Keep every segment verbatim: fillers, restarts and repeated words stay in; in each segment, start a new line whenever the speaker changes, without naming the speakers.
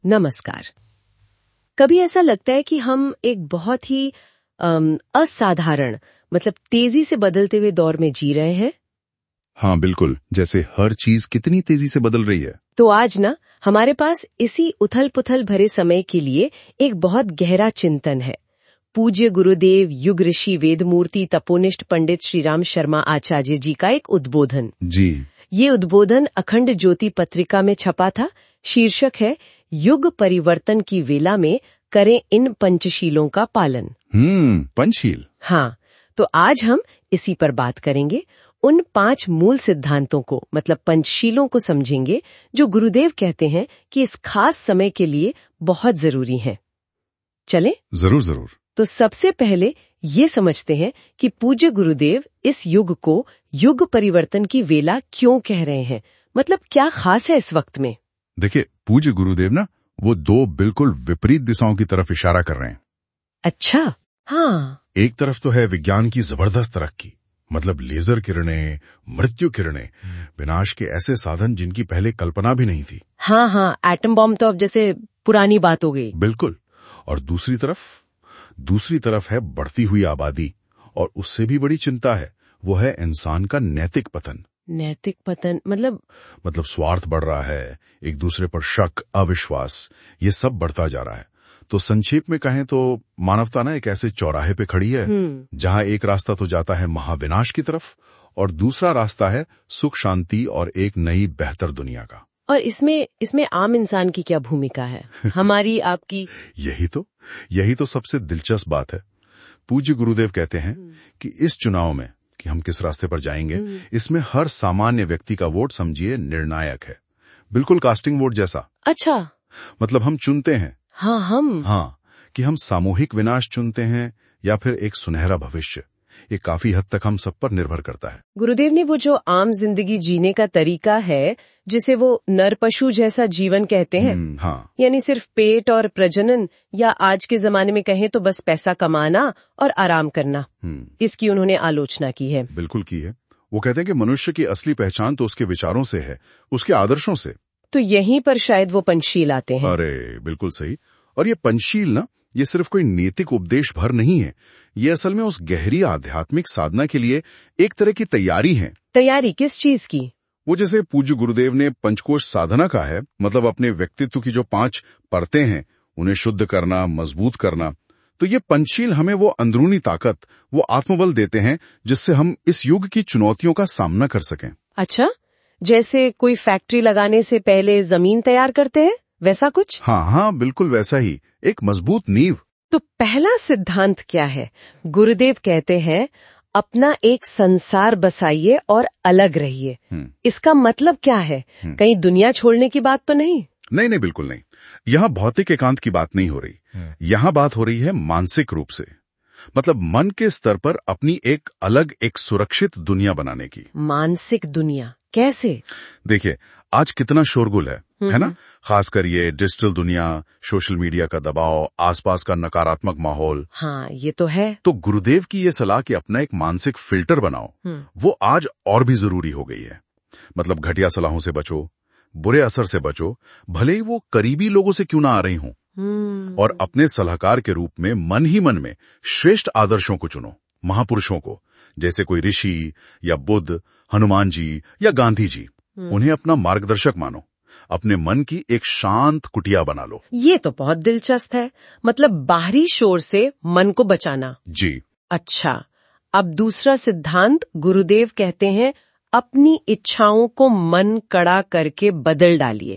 नमस्कार। कभी ऐसा लगता है कि हम एक बहुत ही अम, असाधारण मतलब तेजी से बदलते हुए दौर में जी रहे हैं।
हाँ बिल्कुल, जैसे हर चीज कितनी तेजी से बदल रही है।
तो आज ना हमारे पास इसी उथल पुथल भरे समय के लिए एक बहुत गहरा चिंतन है। पूज्य गुरुदेव युग ऋषि वेदमूर्ति तपोनिष्ठ पंडित श्रीराम शर्मा आचार्य जी का एक उद्बोधन।
जी।
ये उद्बोधन अखंड ज्योति पत्रिका में छपा था। शीर्षक है युग परिवर्तन की वेला में करें इन पंचशीलों का पालन।
हम्म पंचशील।
हाँ, तो आज हम इसी पर बात करेंगे। उन पांच मूल सिद्धांतों को मतलब पंचशीलों को समझेंगे जो गुरुदेव कहते हैं कि इस खास समय के लिए बहुत जरूरी हैं। चलें?
जरूर जरूर।
तो सबसे पहले ये समझते हैं कि पूज्य गुरुदेव इस युग को युग परिवर्तन की वेला क्यों कह रहे हैं। मतलब क्या खास है इस वक्त में।
देखिए, पूज्य गुरुदेव ना वो दो बिल्कुल विपरीत दिशाओं की तरफ इशारा कर रहे हैं।
अच्छा। हाँ।
एक तरफ तो है विज्ञान की जबरदस्त तरक्की, मतलब लेजर किरणें, मृत्यु किरणें, विनाश के ऐसे साधन जिनकी पहले कल्पना भी नहीं थी।
हाँ हाँ, एटम बॉम्ब तो अब जैसे पुरानी बात हो गई।
बिल्कुल। और दूसरी तरफ दूसरी तरफ है बढ़ती हुई आबादी, और उससे भी बड़ी चिंता है, वो है इंसान का नैतिक पतन।
नैतिक पतन मतलब
मतलब स्वार्थ बढ़ रहा है, एक दूसरे पर शक, अविश्वास, ये सब बढ़ता जा रहा है। तो संक्षेप में कहें तो मानवता ना एक ऐसे चौराहे पे खड़ी है जहां एक रास्ता तो जाता है महाविनाश की तरफ और दूसरा रास्ता है सुख शांति और एक नई बेहतर दुनिया का।
और इसमें इसमें आम इंसान की क्या भूमिका है, हमारी आपकी?
यही तो यही तो सबसे दिलचस्प बात है। पूज्य गुरुदेव कहते हैं कि इस चुनाव में कि हम किस रास्ते पर जाएंगे, इसमें हर सामान्य व्यक्ति का वोट समझिए निर्णायक है, बिल्कुल कास्टिंग वोट जैसा।
अच्छा।
मतलब हम चुनते हैं।
हाँ हम
हाँ, कि हम सामूहिक विनाश चुनते हैं या फिर एक सुनहरा भविष्य, ये काफी हद तक हम सब पर निर्भर करता है।
गुरुदेव ने वो जो आम जिंदगी जीने का तरीका है जिसे वो नर पशु जैसा जीवन कहते हैं,
हाँ।
यानी सिर्फ पेट और प्रजनन, या आज के जमाने में कहें तो बस पैसा कमाना और आराम करना, इसकी उन्होंने आलोचना की है।
बिल्कुल की है। वो कहते हैं कि मनुष्य की असली पहचान तो उसके विचारों से है, उसके आदर्शों से।
तो यहीं पर शायद वो पंचशील आते हैं।
अरे बिल्कुल सही। और ये पंचशील ना, ये सिर्फ कोई नैतिक उपदेश भर नहीं है, ये असल में उस गहरी आध्यात्मिक साधना के लिए एक तरह की तैयारी है।
तैयारी किस चीज की?
वो जैसे पूज्य गुरुदेव ने पंचकोश साधना का है, मतलब अपने व्यक्तित्व की जो पांच परतें हैं उन्हें शुद्ध करना, मजबूत करना। तो ये पंचशील हमें वो अंदरूनी ताकत, वो आत्मबल देते हैं जिससे हम इस युग की चुनौतियों का सामना कर सकें।
अच्छा, जैसे कोई फैक्ट्री लगाने से पहले जमीन तैयार करते हैं, वैसा कुछ?
हाँ हाँ बिल्कुल वैसा ही, एक मजबूत नींव।
तो पहला सिद्धांत क्या है? गुरुदेव कहते हैं अपना एक संसार बसाइए और अलग रहिए। इसका मतलब क्या है? कहीं दुनिया छोड़ने की बात तो नहीं?
नहीं नहीं बिल्कुल नहीं। यहाँ भौतिक एकांत की बात नहीं हो रही, यहाँ बात हो रही है मानसिक रूप से, मतलब मन के स्तर पर अपनी एक अलग, एक सुरक्षित दुनिया बनाने की।
मानसिक दुनिया कैसे?
देखिए, आज कितना शोरगुल है है ना, खासकर ये डिजिटल दुनिया, सोशल मीडिया का दबाव, आसपास का नकारात्मक माहौल।
हाँ ये तो है।
तो गुरुदेव की ये सलाह कि अपना एक मानसिक फिल्टर बनाओ, वो आज और भी जरूरी हो गई है। मतलब घटिया सलाहों से बचो, बुरे असर से बचो, भले ही वो करीबी लोगों से क्यों ना आ रही हों, और अपने सलाहकार के रूप में मन ही मन में श्रेष्ठ आदर्शों को चुनो, महापुरुषों को, जैसे कोई ऋषि या बुद्ध, हनुमान जी या गांधी जी। उन्हें अपना मार्गदर्शक मानो, अपने मन की एक शांत कुटिया बना लो।
ये तो बहुत दिलचस्प है, मतलब बाहरी शोर से मन को बचाना।
जी।
अच्छा, अब दूसरा सिद्धांत गुरुदेव कहते हैं अपनी इच्छाओं को मन कड़ा करके बदल डालिए।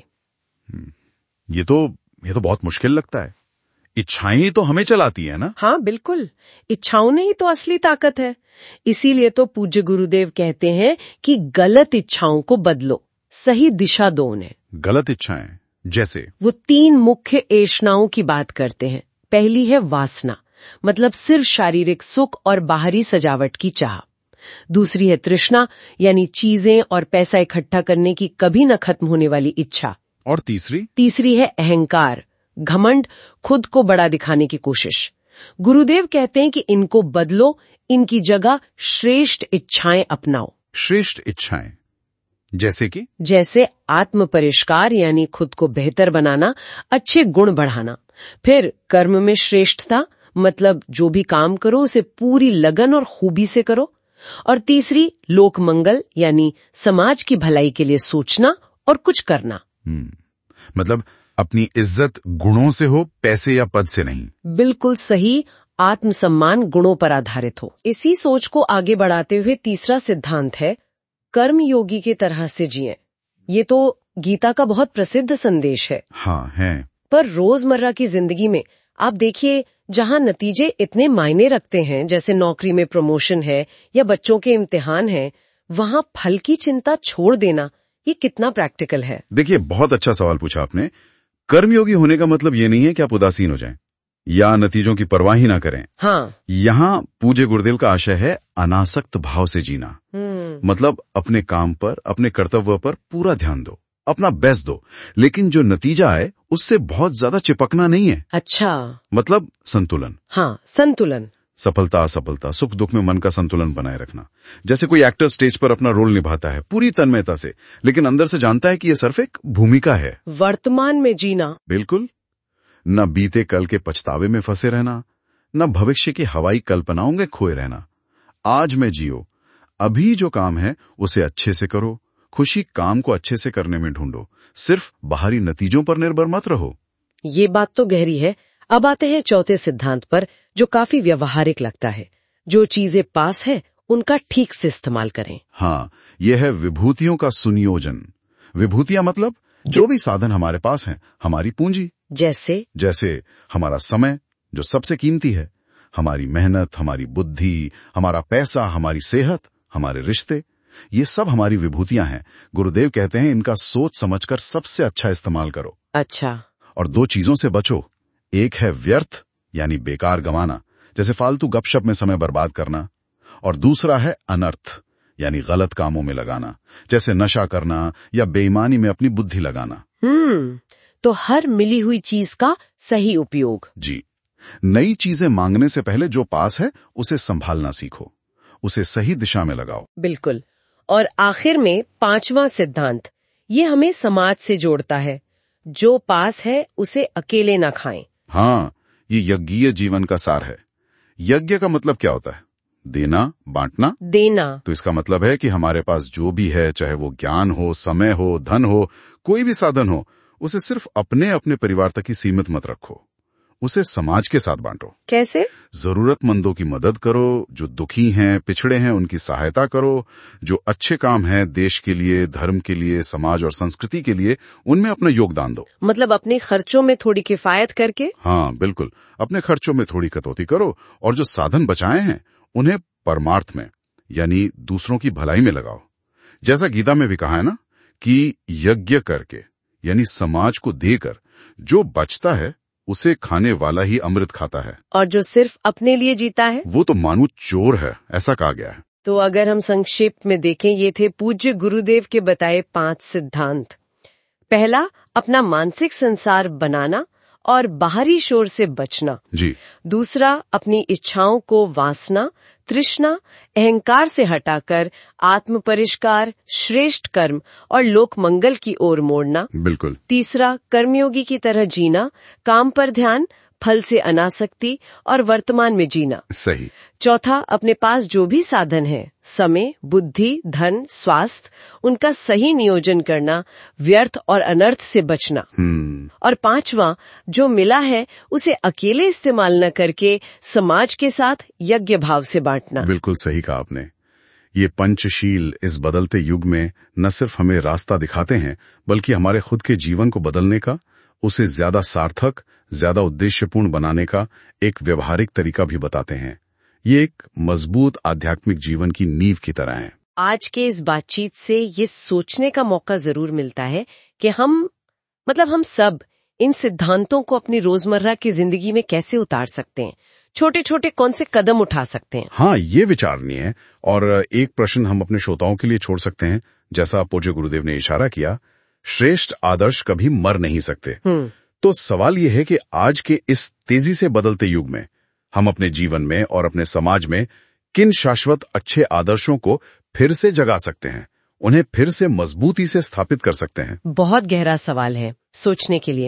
ये तो ये तो बहुत मुश्किल लगता है। इच्छाएं ही तो हमें चलाती है ना।
हाँ बिल्कुल, इच्छाओं ने ही तो असली ताकत है। इसीलिए तो पूज्य गुरुदेव कहते हैं कि गलत इच्छाओं को बदलो, सही दिशा दो उन्हें।
गलत इच्छाएं जैसे?
वो तीन मुख्य ऐषणाओं की बात करते हैं। पहली है वासना, मतलब सिर्फ शारीरिक सुख और बाहरी सजावट की चाह। दूसरी है तृष्णा, यानी चीजें और पैसा इकट्ठा करने की कभी न खत्म होने वाली इच्छा।
और तीसरी?
तीसरी है अहंकार, घमंड, खुद को बड़ा दिखाने की कोशिश। गुरुदेव कहते हैं कि इनको बदलो, इनकी जगह श्रेष्ठ इच्छाएं अपनाओ।
श्रेष्ठ इच्छाएं जैसे कि
जैसे आत्म परिष्कार यानी खुद को बेहतर बनाना, अच्छे गुण बढ़ाना। फिर कर्म में श्रेष्ठता, मतलब जो भी काम करो उसे पूरी लगन और खूबी से करो। और तीसरी लोक मंगल यानी समाज की भलाई के लिए सोचना और कुछ करना।
मतलब अपनी इज्जत गुणों से हो, पैसे या पद से नहीं।
बिल्कुल सही, आत्मसम्मान गुणों पर आधारित हो। इसी सोच को आगे बढ़ाते हुए तीसरा सिद्धांत है कर्म योगी की तरह से जिएं। ये तो गीता का बहुत प्रसिद्ध संदेश है।
हाँ है।
पर रोजमर्रा की जिंदगी में आप देखिए, जहाँ नतीजे इतने मायने रखते हैं, जैसे नौकरी में प्रमोशन है या बच्चों के इम्तिहान है, वहाँ फल की चिंता छोड़ देना ये कितना प्रैक्टिकल है?
देखिए, बहुत अच्छा सवाल पूछा आपने। कर्मयोगी होने का मतलब ये नहीं है कि आप उदासीन हो जाएं या नतीजों की परवाह ही ना करें।
हाँ।
यहाँ पूज्य गुरुदेव का आशय है अनासक्त भाव से जीना। मतलब अपने काम पर, अपने कर्तव्य पर पूरा ध्यान दो, अपना बेस्ट दो, लेकिन जो नतीजा आए उससे बहुत ज्यादा चिपकना नहीं है।
अच्छा।
मतलब संतुलन।
हाँ, संतुलन।
सफलता असफलता, सुख दुख में मन का संतुलन बनाए रखना। जैसे कोई एक्टर स्टेज पर अपना रोल निभाता है पूरी तन्मयता से, लेकिन अंदर से जानता है कि यह सिर्फ एक भूमिका है।
वर्तमान में जीना।
बिल्कुल। न बीते कल के पछतावे में फंसे रहना, न भविष्य की हवाई कल्पनाओं में खोए रहना। आज में जियो, अभी जो काम है उसे अच्छे से करो, खुशी काम को अच्छे से करने में ढूंढो, सिर्फ बाहरी नतीजों पर निर्भर मत रहो।
ये बात तो गहरी है। अब आते हैं चौथे सिद्धांत पर, जो काफी व्यवहारिक लगता है। जो चीजें पास है उनका ठीक से इस्तेमाल करें।
हाँ, यह है विभूतियों का सुनियोजन। विभूतियां मतलब जो भी साधन हमारे पास हैं, हमारी पूंजी।
जैसे
जैसे हमारा समय जो सबसे कीमती है, हमारी मेहनत, हमारी बुद्धि, हमारा पैसा, हमारी सेहत, हमारे रिश्ते, ये सब हमारी विभूतियां हैं। गुरुदेव कहते हैं इनका सोच समझकर सबसे अच्छा इस्तेमाल करो।
अच्छा।
और दो चीजों से बचो। एक है व्यर्थ यानी बेकार गंवाना, जैसे फालतू गपशप में समय बर्बाद करना, और दूसरा है अनर्थ यानी गलत कामों में लगाना, जैसे नशा करना या बेईमानी में अपनी बुद्धि लगाना।
हम्म तो हर मिली हुई चीज का सही उपयोग।
जी। नई चीजें मांगने से पहले जो पास है उसे संभालना सीखो, उसे सही दिशा में लगाओ।
बिल्कुल। और आखिर में पांचवा सिद्धांत, ये हमें समाज से जोड़ता है। जो पास है उसे अकेले ना खाएं।
हाँ, ये यज्ञीय जीवन का सार है। यज्ञ का मतलब क्या होता है? देना, बांटना।
देना।
तो इसका मतलब है कि हमारे पास जो भी है, चाहे वो ज्ञान हो, समय हो, धन हो, कोई भी साधन हो, उसे सिर्फ अपने अपने परिवार तक ही सीमित मत रखो, उसे समाज के साथ बांटो।
कैसे?
जरूरतमंदों की मदद करो, जो दुखी हैं, पिछड़े हैं, उनकी सहायता करो, जो अच्छे काम हैं देश के लिए, धर्म के लिए, समाज और संस्कृति के लिए, उनमें अपना योगदान दो।
मतलब अपने खर्चों में थोड़ी किफायत करके।
हाँ बिल्कुल, अपने खर्चों में थोड़ी कटौती करो, और जो साधन बचाए हैं उन्हें परमार्थ में यानी दूसरों की भलाई में लगाओ। जैसा गीता में भी कहा है ना कि यज्ञ करके यानी समाज को देकर जो बचता है उसे खाने वाला ही अमृत खाता है, और
जो सिर्फ अपने लिए जीता है
वो तो मानो चोर है, ऐसा कहा गया है।
तो अगर हम संक्षेप में देखें, ये थे पूज्य गुरुदेव के बताए पांच सिद्धांत। पहला, अपना मानसिक संसार बनाना और बाहरी शोर से बचना।
जी।
दूसरा, अपनी इच्छाओं को वासना, तृष्णा, अहंकार से हटाकर आत्म परिष्कार, श्रेष्ठ कर्म और लोक मंगल की ओर मोड़ना।
बिल्कुल।
तीसरा, कर्मयोगी की तरह जीना, काम पर ध्यान, फल से अनासक्ति और वर्तमान में जीना।
सही। चौथा,
अपने पास जो भी साधन है, समय, बुद्धि, धन, स्वास्थ्य, उनका सही नियोजन करना, व्यर्थ और अनर्थ से बचना। और पांचवा, जो मिला है उसे अकेले इस्तेमाल न करके समाज के साथ यज्ञ भाव से बांटना।
बिल्कुल सही कहा आपने। ये पंचशील इस बदलते युग में न सिर्फ हमें रास्ता दिखाते हैं, बल्कि हमारे खुद के जीवन को बदलने का, उसे ज्यादा सार्थक, ज्यादा उद्देश्यपूर्ण बनाने का एक व्यवहारिक तरीका भी बताते हैं। ये एक मजबूत आध्यात्मिक जीवन की नींव की तरह है।
आज के इस बातचीत से ये सोचने का मौका जरूर मिलता है कि हम मतलब हम सब इन सिद्धांतों को अपनी रोजमर्रा की जिंदगी में कैसे उतार सकते हैं, छोटे छोटे कौन से कदम उठा सकते हैं।
हाँ, ये विचारणीय है। और एक प्रश्न हम अपने श्रोताओं के लिए छोड़ सकते हैं, जैसा पूज्य गुरुदेव ने इशारा किया, श्रेष्ठ आदर्श कभी मर नहीं सकते। तो सवाल यह है कि आज के इस तेजी से बदलते युग में हम अपने जीवन में और अपने समाज में किन शाश्वत अच्छे आदर्शों को फिर से जगा सकते हैं उन्हें फिर से मजबूती से स्थापित कर सकते हैं?
बहुत गहरा सवाल है, सोचने के लिए।